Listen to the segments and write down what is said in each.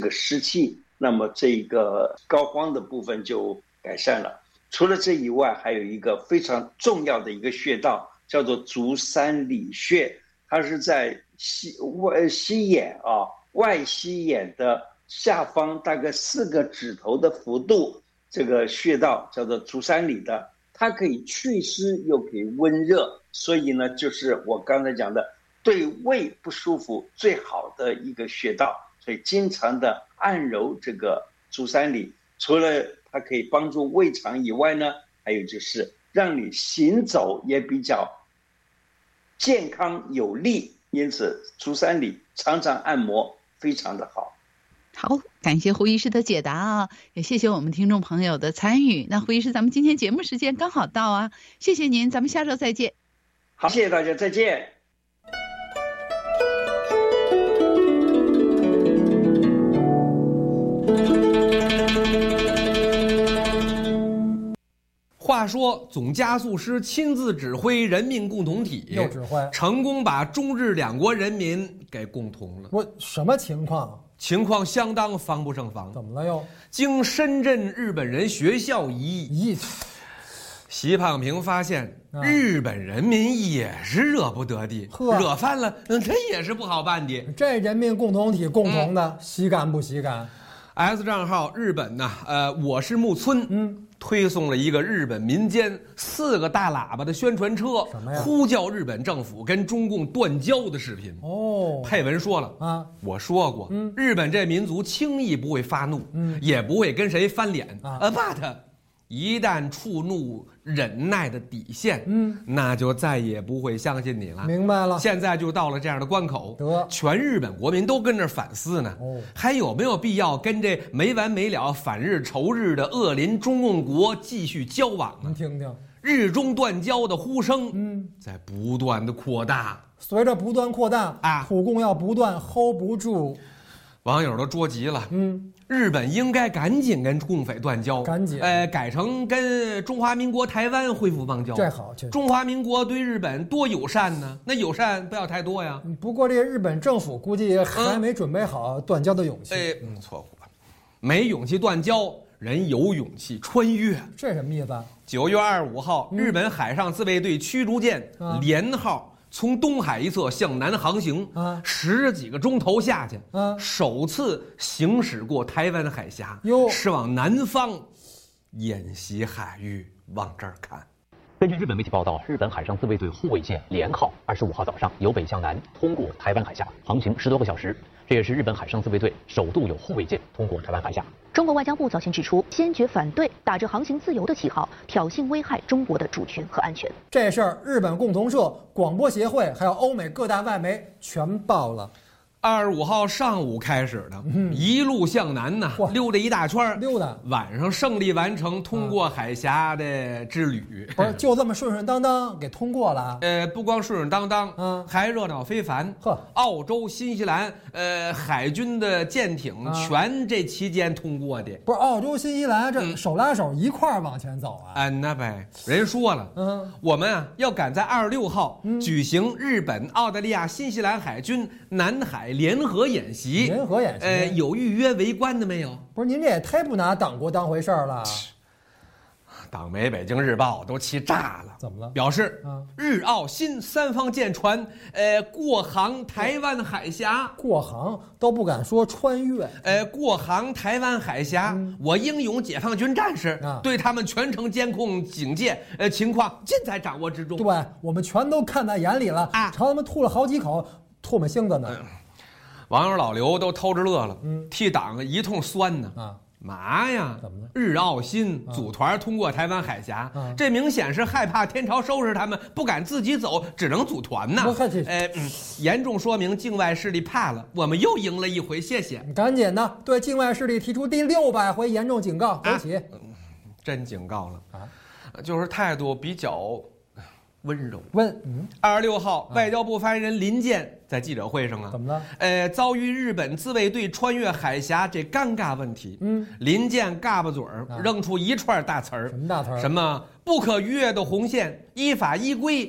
个湿气，那么这个膏肓的部分就改善了。除了这以外，还有一个非常重要的一个穴道，叫做足三里穴，它是在西眼外膝眼的下方大概4个指头的幅度，这个穴道叫做足三里的，它可以祛湿又可以温热，所以呢，就是我刚才讲的对胃不舒服最好的一个穴道，所以经常的按揉这个足三里，除了它可以帮助胃肠以外呢，还有就是让你行走也比较健康有力，因此足三里常常按摩非常的好。 好，感谢胡医师的解答啊，也谢谢我们听众朋友的参与。那胡医师，咱们今天节目时间刚好到啊，谢谢您，咱们下周再见。 好，谢谢大家，再见。 话说总加速师亲自指挥人民共同体， 又指挥， 成功把中日两国人民给共同了。 我什么情况？ 情况相当防不胜防。 怎么了又？ 经深圳日本人学校一役，习胖平发现日本人民也是惹不得的，惹翻了，这也是不好办的。 这人民共同体共同的，喜感不喜感 ？S 账号日本呢，我是木村，推送了一个日本民间4个大喇叭的宣传车，呼叫日本政府跟中共断交的视频。配文说了啊，我说过，日本这民族轻易不会发怒，也不会跟谁翻脸，but 一旦触怒忍耐的底线，那就再也不会相信你了。 明白了， 现在就到了这样的关口，全日本国民都跟着反思呢。还有没有必要跟这没完没了反日仇日的恶邻中共国继续交往呢？ 您听听， 日中断交的呼声，在不断的扩大。 随着不断扩大啊，土共要不断 hold 不住， 网友都着急了。日本应该赶紧跟共匪断交， 赶紧， 改成跟中华民国台湾恢复邦交。 这好， 中华民国对日本多友善呢？那友善不要太多呀。 不过这日本政府估计还没准备好断交的勇气。 错误了，没勇气断交，人有勇气穿越。 这什么意思 ？9月25号，日本海上自卫队驱逐舰连号。从东海一侧向南航行，10几个钟头下去，首次行驶过台湾海峡，是往南方演习海域，往这儿看。 根据日本媒体报道，日本海上自卫队护卫舰连号25号早上由北向南通过台湾海峡，航行10多个小时。这也是日本海上自卫队首度有护卫舰通过台湾海峡。 中国外交部早前指出，坚决反对打着航行自由的旗号挑衅危害中国的主权和安全。 这事儿，日本共同社、广播协会还有欧美各大外媒全报了。 25号上午开始的，一路向南呢，溜达一大圈，晚上胜利完成通过海峡的之旅。 不是就这么顺顺当当给通过了？ 不光顺顺当当，还热闹非凡。澳洲、新西兰，海军的舰艇全这期间通过的。 不是澳洲、新西兰这手拉手一块儿往前走啊？ 那呗，人说了，我们啊要赶在26号举行日本、澳大利亚、新西兰海军南海联合演习，有预约围观的没有？ 不是，您这也太不拿党国当回事儿了。 党媒《北京日报》都气炸了， 怎么了？ 表示日澳新3方舰船，过航台湾海峡， 过航都不敢说穿越， 过航台湾海峡，我英勇解放军战士对他们全程监控警戒，情况尽在掌握之中。 对，我们全都看在眼里了啊，朝他们吐了好几口唾沫星子呢。 网友老刘都偷着乐了，替党一通酸呢。嘛呀？ 怎么了？ 日澳新组团通过台湾海峡，这明显是害怕天朝收拾他们，不敢自己走，只能组团呢。严重说明境外势力怕了，我们又赢了一回，谢谢。 赶紧的，对境外势力提出第600回严重警告，走起。 真警告了啊，就是态度比较温柔。26号，外交部发言人林健在记者会上怎么了？ 遭遇日本自卫队穿越海峡这尴尬问题，林健嘎巴嘴儿扔出一串大词儿。 什么大词儿？ 什么不可逾越的红线，依法依规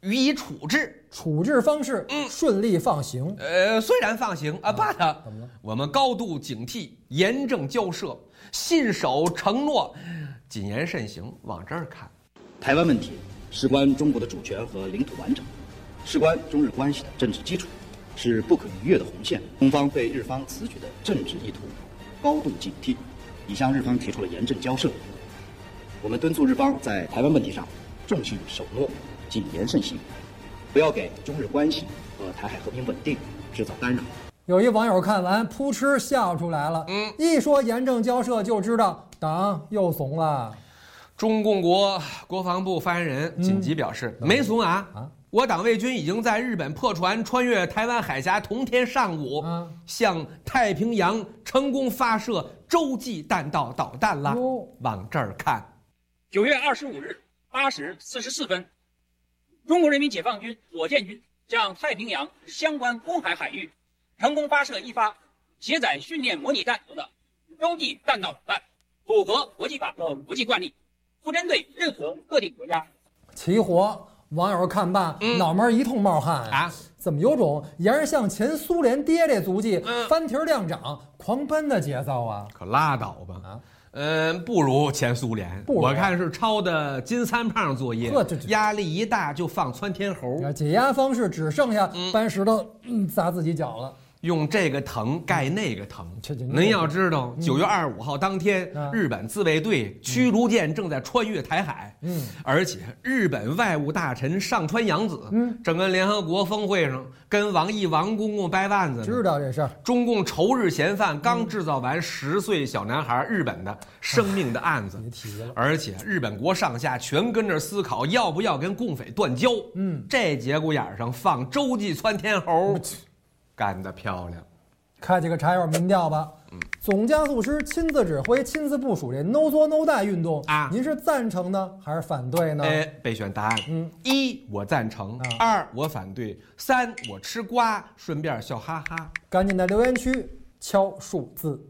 予以处置。 处置方式顺利放行。 虽然放行啊，but怎么了？我们高度警惕，严正交涉，信守承诺，谨言慎行。往这儿看， 台湾问题事关中国的主权和领土完整，事关中日关系的政治基础，是不可逾越的红线。中方对日方此举的政治意图高度警惕，已向日方提出了严正交涉。我们敦促日方在台湾问题上重信守诺，谨言慎行，不要给中日关系和台海和平稳定制造干扰。 有一网友看完扑哧笑出来了，一说严正交涉就知道党又怂了。 中共国防部发言人紧急表示，没怂啊！我党卫军已经在日本破船穿越台湾海峡，同天上午向太平洋成功发射洲际弹道导弹了。往这儿看 ，9月25日8时44分，中国人民解放军火箭军向太平洋相关公海海域成功发射一发携载训练模拟弹头的洲际弹道导弹，符合国际法和国际惯例，不针对任何特定国家。 齐活，网友看罢，脑门一通冒汗啊！怎么有种沿着向前苏联爹这足迹翻蹄亮掌狂奔的节奏啊？ 可拉倒吧啊！不如前苏联，我看是抄的金三胖作业，压力一大就放窜天猴。 解压方式只剩下搬石头砸自己脚了。 用这个疼盖那个疼。您要知道，9月25号当天，日本自卫队驱逐舰正在穿越台海，而且日本外务大臣上川洋子，正跟联合国峰会上跟王毅王公公掰腕子呢。 知道这事儿。 中共仇日嫌犯刚制造完10岁小男孩日本的生命的案子，而且日本国上下全跟着思考要不要跟共匪断交。这节骨眼上放洲际窜天猴。干得漂亮！ 开几个柴油民调吧。总加速师亲自指挥、亲自部署这 “no 作 no die” 运动啊，您是赞成呢还是反对呢？ 备选答案：1我赞成，2我反对，3我吃瓜，顺便笑哈哈。 赶紧在留言区敲数字。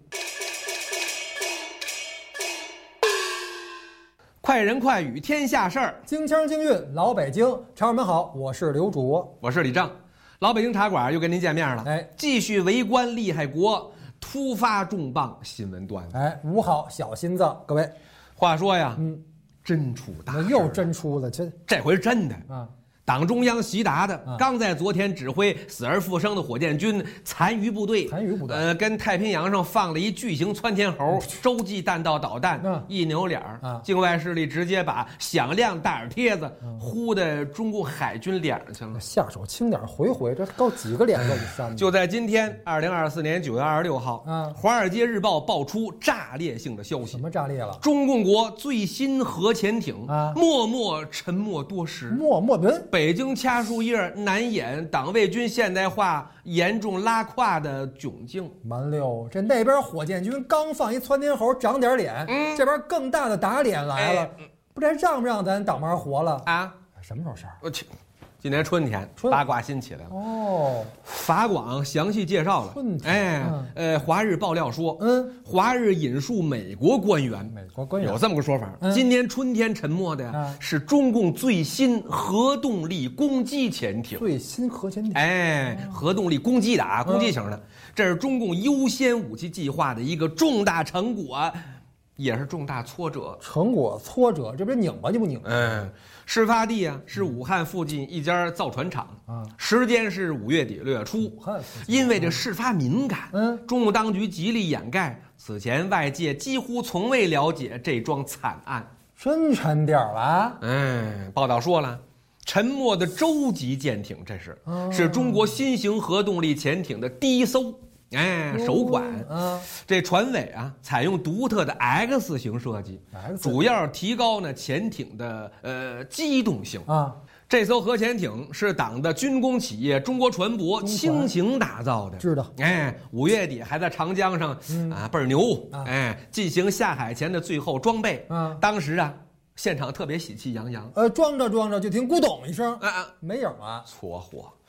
快人快语天下事儿， 京腔京韵老北京。茶友们好，我是刘主， 我是李正。老北京茶馆又跟您见面了，继续围观厉害国，突发重磅新闻段子。 捂好小心脏，各位。 话说呀，真出大事， 又真出了， 这回真的啊！党中央习达的刚在昨天指挥死而复生的火箭军残余部队，跟太平洋上放了一巨型窜天猴洲际弹道导弹，一扭脸境外势力直接把响亮大耳贴子呼在中共海军脸上去了。 下手轻点回，这够几个脸够你扇。 就在今天，2024年9月26号，《华尔街日报》爆出炸裂性的消息。 什么炸裂了？ 中共国最新核潜艇默默沉没多时。北京掐树叶难掩党卫军现代化严重拉胯的窘境。 完溜，这那边火箭军刚放一窜天猴长点脸，这边更大的打脸来了，不知道让不让咱党妈活了啊？什么时候事儿？ 今年春天八卦新起来了哦。法广详细介绍了，华日爆料说，华日引述美国官员有这么个说法，今年春天沉没的呀是中共最新核动力攻击潜艇。 最新核潜艇， 核动力攻击的攻击型的，这是中共优先武器计划的一个重大成果，也是重大挫折。 挫折，这不是拧吧就不拧？ 事发地是武汉附近一家造船厂，时间是5月底6月初。因为这事发敏感，中共当局极力掩盖，此前外界几乎从未了解这桩惨案。 真沉点了。 报道说了，沉没的洲际舰艇，这是中国新型核动力潜艇的第一艘。首款，这船尾采用独特的 X 型设计，主要提高呢潜艇的机动性啊。这艘核潜艇是党的军工企业中国船舶倾情打造的， 知道 ？5月底还在长江上倍儿牛，进行下海前的最后装备。当时现场特别喜气洋洋。 装着就听咕咚一声，没影啊， 搓火。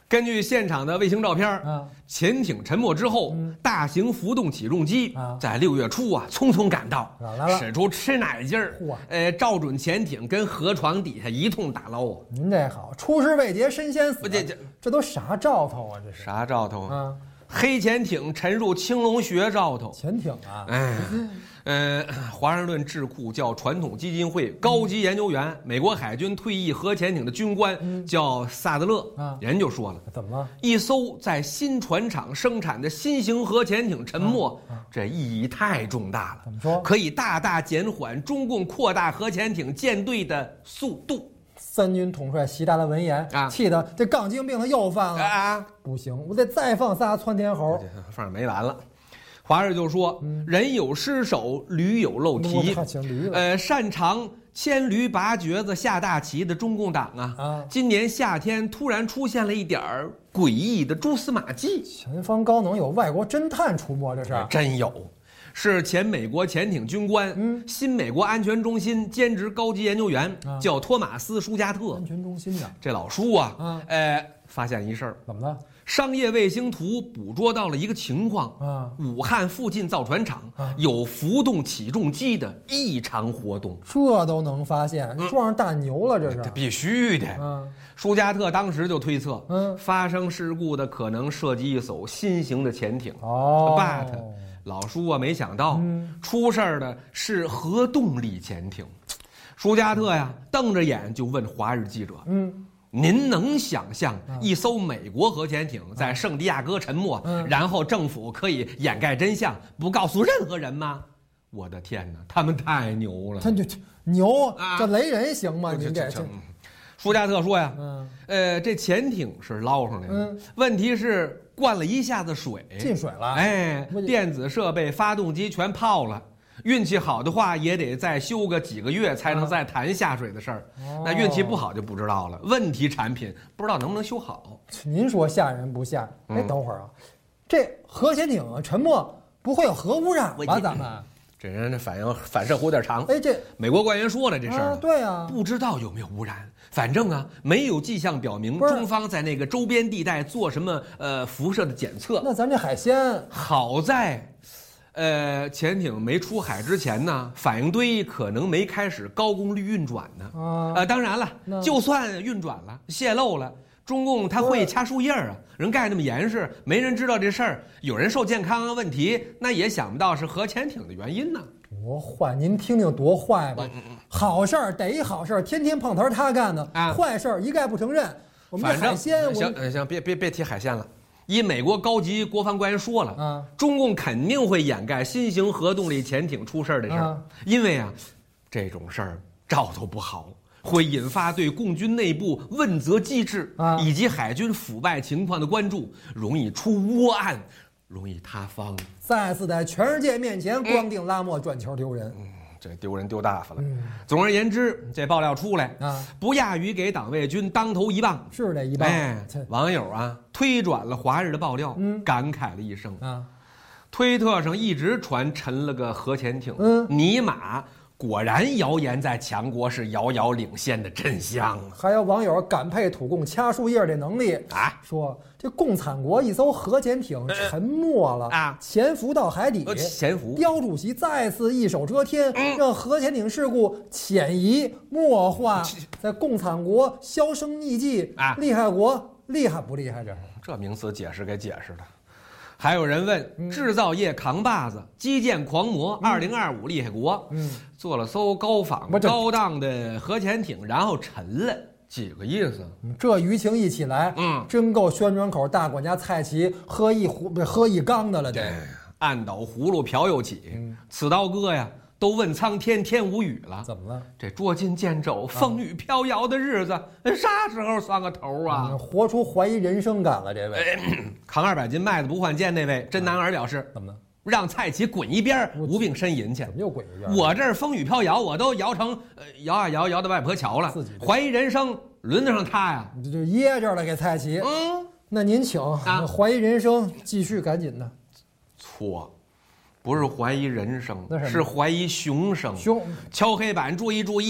根据现场的卫星照片，潜艇沉没之后，大型浮动起重机在6月初匆匆赶到，使出吃奶劲儿，照准潜艇跟河床底下一通打捞。 您这好，出师未捷身先死，这都啥兆头啊？这是啥兆头啊？黑潜艇沉入青龙穴兆头。 潜艇啊？ 华盛顿智库叫传统基金会高级研究员，美国海军退役核潜艇的军官叫萨德勒，人就说了， 怎么了？ 一艘在新船厂生产的新型核潜艇沉没，这意义太重大了。 怎么说？ 可以大大减缓中共扩大核潜艇舰队的速度。 三军统帅习大的闻言气得这杠精病他又犯了不行，我得再放仨窜天猴， 放没完了。华氏就说：“人有失手，驴有漏蹄。擅长牵驴拔橛子下大棋的中共党今年夏天突然出现了一点诡异的蛛丝马迹。 前方高能有外国侦探出没，这是真有。”是前美国潜艇军官，新美国安全中心兼职高级研究员，叫托马斯·舒加特。 安全中心的这老舒发现一事儿， 怎么了？ 商业卫星图捕捉到了一个情况武汉附近造船厂有浮动起重机的异常活动。 这都能发现，撞上大牛了，这是这必须的。舒加特当时就推测，发生事故的可能涉及一艘新型的潜艇。But老舒没想到，出事儿的是核动力潜艇。舒加特瞪着眼就问华日记者：“您能想象一艘美国核潜艇在圣地亚哥沉没，然后政府可以掩盖真相，不告诉任何人吗？”我的天哪，他们太牛了！ 他就牛，这雷人行吗？您这。 舒加特说呀，这潜艇是捞上来的，问题是灌了一下子水， 进水了， 电子设备、发动机全泡了。运气好的话，也得再修个几个月才能再谈下水的事儿。那运气不好就不知道了。问题产品不知道能不能修好。 您说吓人不吓？等会儿这核潜艇沉没不会有核污染吧？咱们这人的反射弧有点长。 这美国官员说了这事儿， 对啊， 不知道有没有污染。反正没有迹象表明中方在那个周边地带做什么辐射的检测。 那咱这海鲜好在，潜艇没出海之前呢，反应堆可能没开始高功率运转呢。当然了，就算运转了，泄漏了，中共他会掐树叶人盖那么严实，没人知道这事儿，有人受健康问题，那也想不到是核潜艇的原因呢。 多坏！您听听多坏吧！好事儿逮一好事儿，天天碰头他干的坏事儿一概不承认。我们这海鲜， 行，别提海鲜了。以美国高级国防官员说了，中共肯定会掩盖新型核动力潜艇出事儿的事儿，因为这种事儿兆头不好，会引发对共军内部问责机制以及海军腐败情况的关注，容易出倭案，容易塌方， 再次在全世界面前光腚拉磨转球丢人。 这丢人丢大发了。总而言之，这爆料出来不亚于给党卫军当头一棒。 是这一棒。 网友推转了华日的爆料，感慨了一声推特上一直传沉了个核潜艇，尼玛，果然谣言在强国是遥遥领先的真相。 还有网友感佩土共掐树叶的能力说这共产国一艘核潜艇沉没了潜伏到海底，刁主席再次一手遮天，让核潜艇事故潜移默化，在共产国销声匿迹厉害国厉害不厉害？ 这名词解释给解释的。还有人问，制造业扛把子、基建狂魔2025厉害国，做了艘高仿高档的核潜艇，然后沉了，几个意思？ 这舆情一起来，真够宣传口大管家蔡奇喝一缸的了。这按倒葫芦瓢又起，此刀哥呀，都问苍天，天无语了。 怎么了？ 这捉襟见肘、风雨飘摇的日子，啥时候算个头啊？ 活出怀疑人生感了，这位扛200斤麦子不换肩那位真男儿表示， 怎么了？ 让蔡奇滚一边，无病呻吟去。 怎么又滚一边？ 我这儿风雨飘摇，我都摇成摇啊摇，摇到外婆桥了。怀疑人生，轮得上他呀？ 就噎着了，给蔡奇。那您请怀疑人生，继续赶紧的。 错。不是怀疑人生，是怀疑熊生。 熊， 敲黑板，注意注意，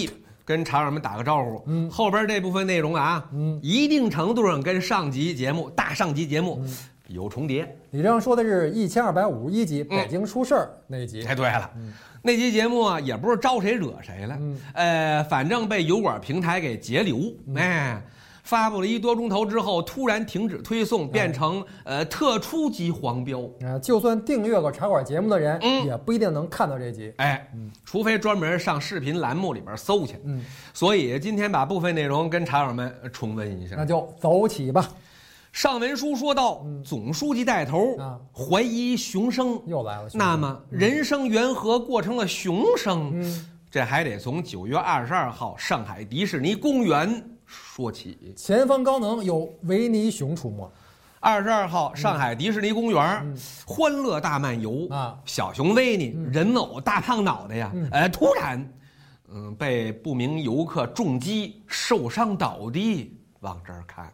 跟茶友们打个招呼。后边这部分内容啊，一定程度上跟上集节目、大上集节目有重叠。 李正说的是1251集北京出事儿那集。 对了，那集节目啊，也不是招谁惹谁了，反正被油管平台给截留，发布了1多钟头之后，突然停止推送，变成特初级黄标。 就算订阅过茶馆节目的人，也不一定能看到这集。 除非专门上视频栏目里边搜去。所以今天把部分内容跟茶友们重温一下。 那就走起吧。 上文书说到，总书记带头怀疑熊生， 又来了。 那么人生缘何过成了熊生？这还得从9月22号上海迪士尼公园说起。 前方高能有维尼熊出没。 22号上海迪士尼公园，欢乐大漫游小熊维尼、人偶大胖脑袋呀，突然被不明游客重击受伤倒地，往这儿看。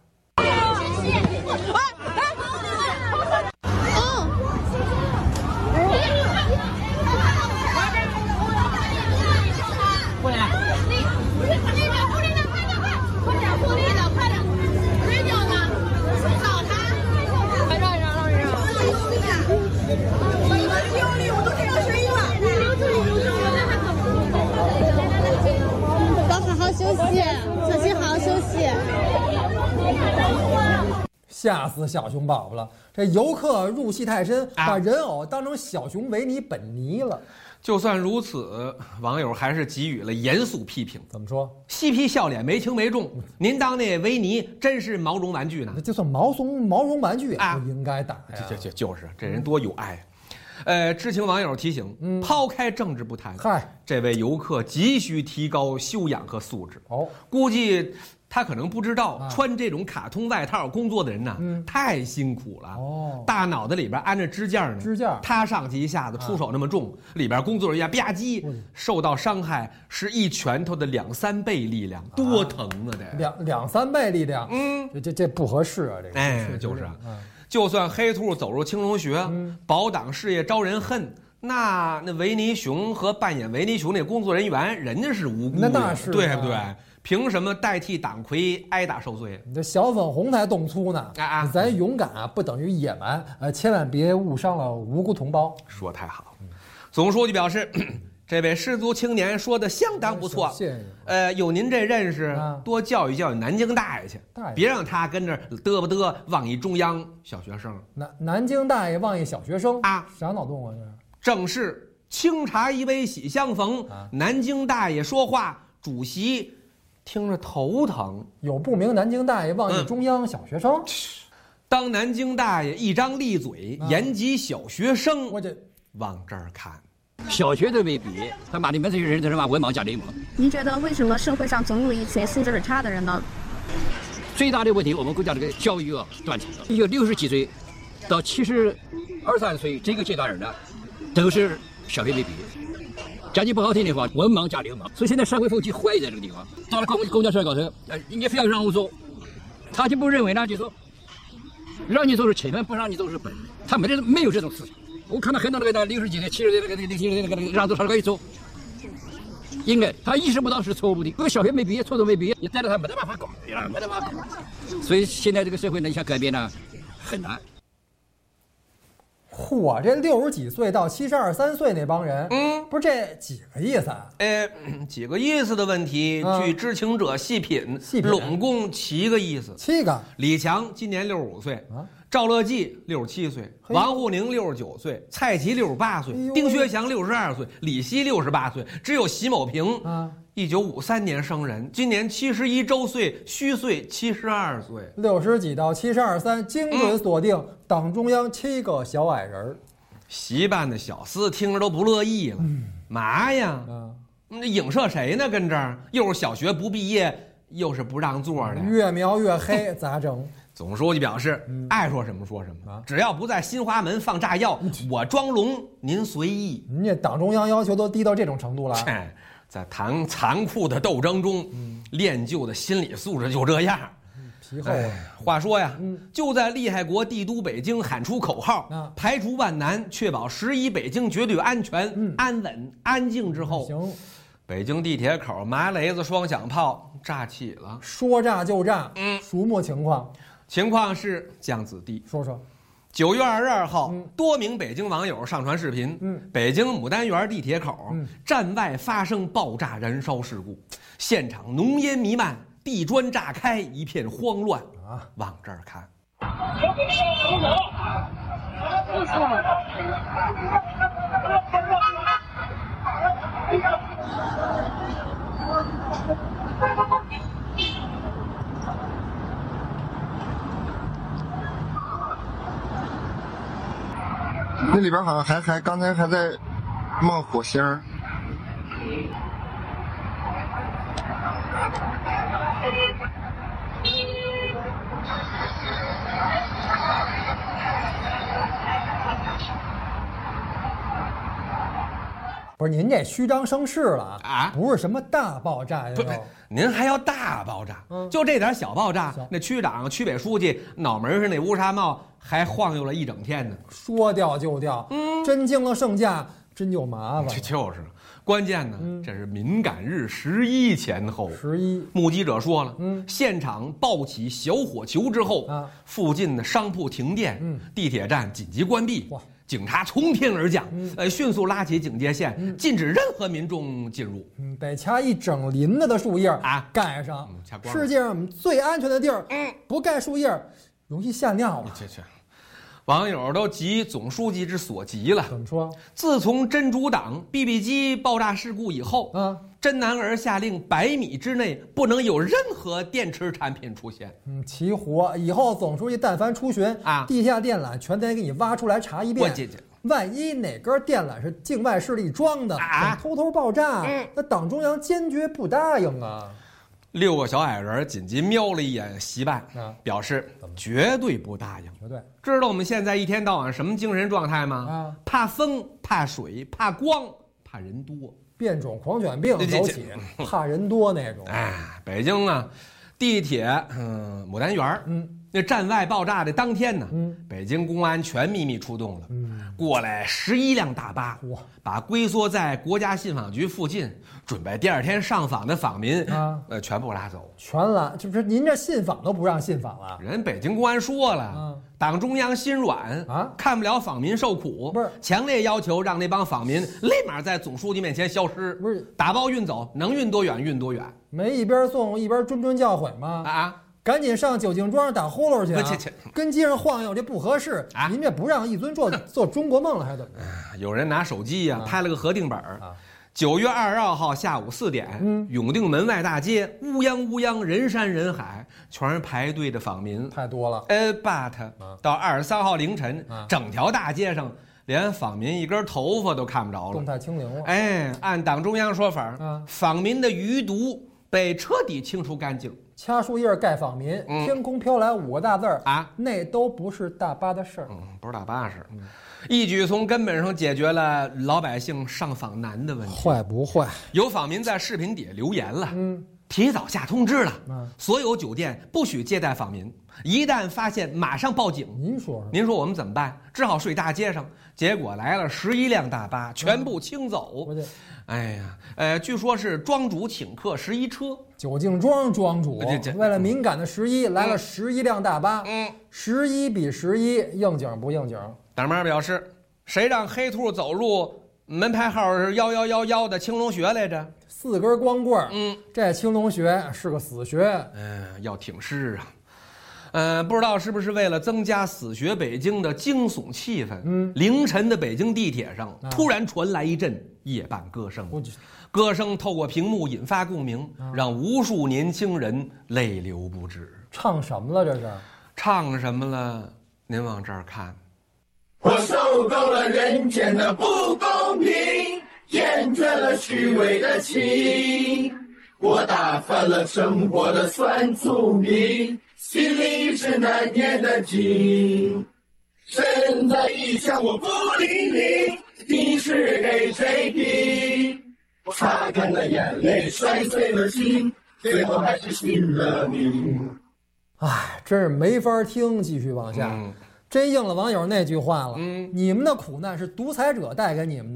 吓死小熊宝宝了！这游客入戏太深，把人偶当成小熊维尼本尼了。 就算如此，网友还是给予了严肃批评。 怎么说？ 嬉皮笑脸，没轻没重。您当那维尼真是毛绒玩具呢？ 就算毛绒玩具也不应该打呀。 就是这人多有爱。知情网友提醒，抛开政治不谈，这位游客急需提高修养和素质。估计他可能不知道，穿这种卡通外套工作的人呢，太辛苦了。大脑袋里边安着支架呢，他上去一下子出手那么重，里边工作人员吧唧受到伤害是1拳头的2、3倍力量，多疼啊！ 这2、3倍力量，这不合适啊！这个就是啊。就算黑兔走入青龙学，保党事业招人恨，那维尼熊和扮演维尼熊那工作人员，人家是无辜的， 那是对不对？凭什么代替党魁挨打受罪？ 你这小粉红才动粗呢！咱勇敢不等于野蛮，千万别误伤了无辜同胞。 说太好，总书记表示。这位失足青年说的相当不错， 谢谢。 有您这认识，多教育教育南京大爷去，别让他跟着嘚不嘚妄议中央小学生。 南京大爷妄议小学生啊，啥脑洞啊这？ 正是清茶一杯喜相逢，南京大爷说话，主席听着头疼。 有不明南京大爷妄议中央小学生？ 当南京大爷一张利嘴言及小学生，我这往这儿看。 小学都没比，他妈你们这些人都是嘛文盲加流氓。 您觉得为什么社会上总有一群素质很差的人呢？ 最大的问题，我们国家这个教育断层了。有60几岁到72、3岁这个阶段人呢，都是小学没毕业。讲句不好听的话，文盲加流氓。所以现在社会风气坏在这个地方。到了公交车高头，你非要让我走，他就不认为呢，就说让你走是成本，不让你走是本。他没有这种思想。我看到很多那个60几岁、70岁那个让走他可以走，应该他意识不到是错误的。这个小学没毕业，初中没毕业，你带着他没得办法搞，没得办法搞。所以现在这个社会呢，你想改变呢，很难。 嚯，这60几岁到72、3岁那帮人，不是这几个意思啊？ 几个意思的问题，据知情者细品，拢共7个意思。 7个。 李强今年65岁，赵乐际67岁，王沪宁69岁，蔡奇68岁，丁薛祥62岁，李希68岁，只有习某平1953年生人，今年71周岁，虚岁72岁。 60几到72、3，精准锁定党中央7个小矮人。 习办的小厮听着都不乐意了，嘛呀？影射谁呢？跟这儿又是小学不毕业，又是不让座的， 越描越黑，咋整？ 总书记表示，爱说什么说什么，只要不在新华门放炸药，我装聋您随意。 人家党中央要求都低到这种程度了。 在残酷的斗争中，练就的心理素质就这样。 皮厚。 话说呀，就在厉害国帝都北京喊出口号，排除万难，确保11北京绝对安全、安稳、安静之后， 北京地铁口麻雷子双响炮炸起了， 说炸就炸。属么情况？ 情况是江子弟， 说说。 9月22号，多名北京网友上传视频，北京牡丹园地铁口站外发生爆炸燃烧事故，现场浓烟弥漫，地砖炸开，一片慌乱啊！往这儿看。 那里边好像还刚才还在冒火星儿。 不是您这虚张声势了啊！不是什么大爆炸呀， 您还要大爆炸？就这点小爆炸，那区长、区委书记脑门上那乌纱帽还晃悠了一整天呢。 说掉就掉，真经了圣驾，真就麻烦。 就是，关键呢，这是敏感日11前后。 11， 目击者说了，现场爆起小火球之后，附近的商铺停电，地铁站紧急关闭。警察从天而降，迅速拉起警戒线，禁止任何民众进入。 得掐一整林子的树叶啊，盖上。世界上最安全的地儿，不盖树叶，容易吓尿了。 网友都急总书记之所急了。 怎么说？ 自从真主党 BB 机爆炸事故以后，真男儿下令100米之内不能有任何电池产品出现。 齐活！以后总书记但凡出巡啊，地下电缆全得给你挖出来查一遍。万一哪根电缆是境外势力装的，偷偷爆炸，那党中央坚决不答应啊。 6个小矮人紧急瞄了一眼习办，表示绝对不答应。 绝对知道我们现在一天到晚什么精神状态吗？怕风，怕水，怕光，怕人多， 变种狂犬病走起，怕人多那种。 北京啊，地铁，牡丹园，那站外爆炸的当天呢，北京公安全秘密出动了，过来11辆大巴，把龟缩在国家信访局附近，准备第2天上访的访民全部拉走。 全拉，这不是您这信访都不让信访了？ 人北京公安说了，党中央心软啊，看不了访民受苦， 不是强烈要求让那帮访民立马在总书记面前消失， 不是打包运走，能运多远运多远。 没一边送一边谆教诲吗？赶紧上九敬庄打呼噜去啊！跟街上晃悠这不合适啊！您这不让一尊做中国梦了还怎么着？ 有人拿手机拍了个核定本9月22号下午4点，永定门外大街乌泱乌泱，人山人海，全是排队的访民， 太多了。 but 到23号凌晨，整条大街上连访民一根头发都看不着了， 动态清零了。 按党中央说法，访民的余毒被彻底清除干净。 掐树叶盖访民，天空飘来5个大字那都不是大巴的事儿。 不是大巴的事儿。一举从根本上解决了老百姓上访难的问题。 坏不坏？ 有访民在视频底下留言了，提早下通知了，所有酒店不许接待访民，一旦发现马上报警。 您说我们怎么办？只好睡大街上。结果来了11辆大巴，全部清走。据说是庄主请客11车。 九敬庄庄主为了敏感的11来了11辆大巴，11比11，应景不应景？ 党妈表示，谁让黑兔走路门牌号是1111的青龙学来着 ？4根光棍这青龙学是个死学， 要挺尸啊。不知道是不是为了增加死学北京的惊悚气氛，凌晨的北京地铁上突然传来一阵夜半歌声，歌声透过屏幕引发共鸣，让无数年轻人泪流不止。 唱什么了这是？ 唱什么了？您往这儿看。 我受够了人间的不公平，厌倦了虚伪的情，我打翻了生活的酸醋名，心里是难念的经。身在异乡我不理你，你是给谁听？我擦干了眼泪，摔碎了心，最后还是信了你。 真是没法听，继续往下。真应了网友那句话了，你们的苦难是独裁者带给你们的，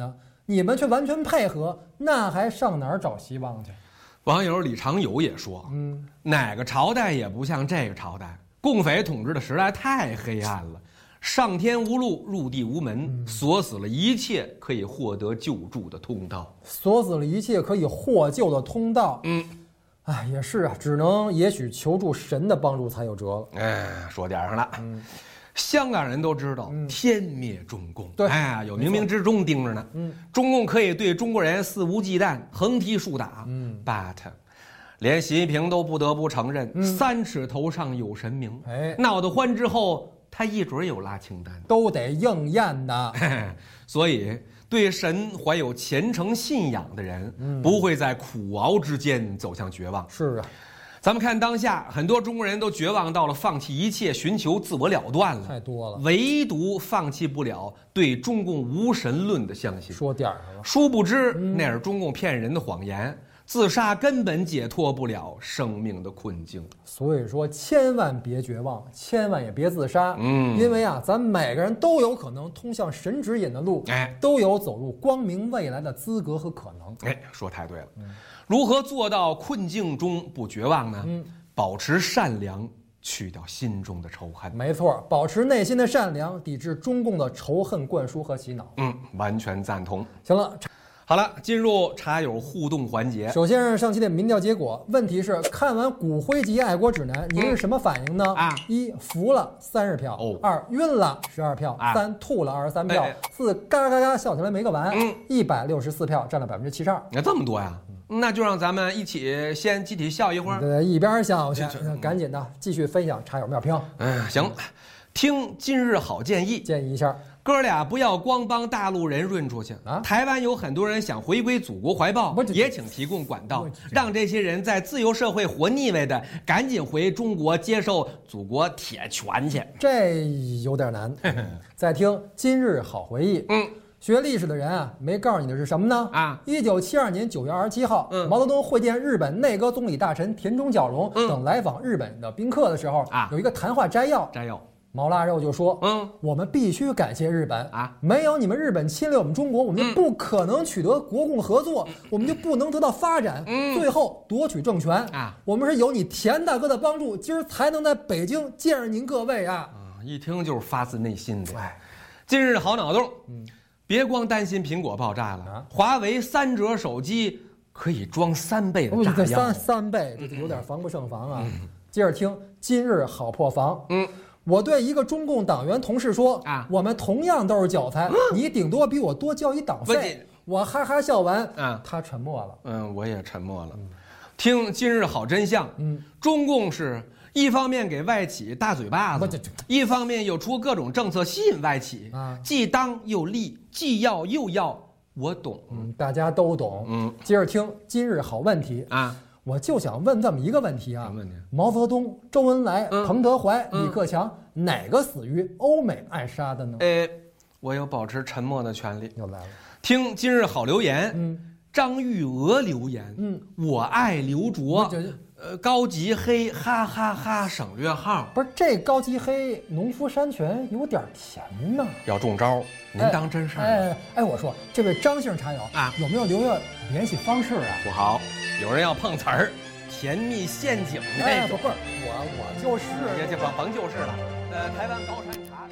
你们却完全配合，那还上哪儿找希望去？ 网友李长友也说，哪个朝代也不像这个朝代，共匪统治的时代太黑暗了，上天无路，入地无门，锁死了一切可以获得救助的通道， 锁死了一切可以获救的通道。也是啊，只能也许求助神的帮助才有辙了。 说点上了。香港人都知道，天灭中共， 对， 有冥冥之中盯着呢。中共可以对中国人肆无忌惮，横踢竖打。but 连习近平都不得不承认，3尺头上有神明。闹得欢之后，他一准有拉清单， 都得应验的。 所以，对神怀有虔诚信仰的人，不会在苦熬之间走向绝望。 是啊。 咱们看当下，很多中国人都绝望到了放弃一切，寻求自我了断了， 太多了。 唯独放弃不了对中共无神论的相信。 说点上了。 殊不知，那是中共骗人的谎言。自杀根本解脱不了生命的困境。 所以说，千万别绝望，千万也别自杀。因为啊，咱每个人都有可能通向神指引的路，都有走入光明未来的资格和可能。 说太对了。如何做到困境中不绝望呢？保持善良，去掉心中的仇恨。 没错，保持内心的善良，抵制中共的仇恨灌输和洗脑。 完全赞同。 行了。 好了，进入茶友互动环节。 首先是上期的民调结果，问题是看完骨灰级爱国指南，您是什么反应呢？1服了30票，2晕了12票，3吐了23票，4嘎嘎嘎笑起来没个完，164票占了72%。 这么多呀？那就让咱们一起先集体笑一会儿。 对，一边笑去，赶紧的继续分享茶友妙评。 行，听今日好建议， 建议一下。 哥俩不要光帮大陆人润出去啊！台湾有很多人想回归祖国怀抱，也请提供管道，让这些人在自由社会活腻歪的，赶紧回中国接受祖国铁拳去。 这有点难。再听今日好回忆。学历史的人啊，没告诉你的是什么呢？1972年9月27号，毛泽东会见日本内阁总理大臣田中角荣等来访日本的宾客的时候，有一个谈话摘要。毛腊肉就说：“我们必须感谢日本没有你们日本侵略我们中国，我们就不可能取得国共合作，我们就不能得到发展，最后夺取政权我们是有你田大哥的帮助，今儿才能在北京见着您各位一听就是发自内心的。今日好脑洞，别光担心苹果爆炸了，华为3折手机可以装3倍的炸药。 3倍，这有点防不胜防啊。接着听今日好破防。我对一个中共党员同事说我们同样都是韭菜，你顶多比我多交一党费。我哈哈笑完他沉默了。 我也沉默了。听今日好真相。中共是一方面给外企大嘴巴子，一方面又出各种政策吸引外企既当又立，既要又要。我懂。 大家都懂。接着听今日好问题我就想问这么一个问题毛泽东、周恩来、彭德怀、李克强哪个死于欧美暗杀的呢？ 我有保持沉默的权利。 又来了。 听今日好留言。张玉娥留言。我爱刘卓。高级黑哈哈哈省略号。 不是这高级黑农夫山泉有点甜呢。 要中招，您当真事儿？我说这位张姓茶友有没有留下联系方式不好，有人要碰瓷儿，甜蜜陷阱那种。 不是我就是， 别甭就是了。台湾高产茶。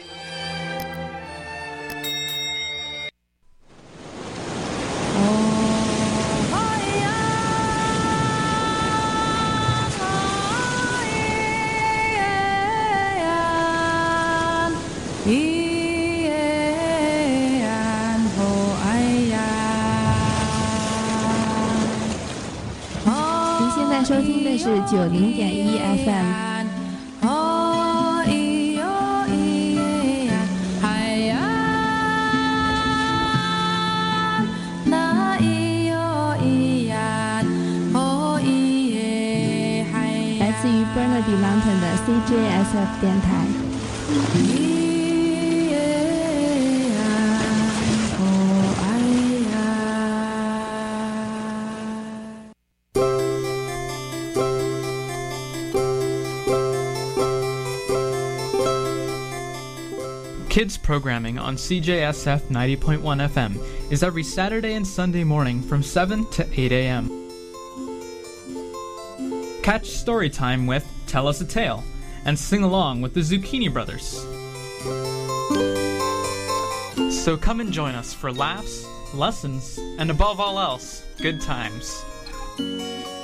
您现在收听的是90.1 FM。来自于 Burnaby Mountain 的 CJSF 电台。 Kids programming on CJSF 90.1 FM is every Saturday and Sunday morning from 7 to 8 a.m. Catch Storytime with Tell Us a Tale and sing along with the Zucchini Brothers. So come and join us for laughs, lessons, and above all else, good times.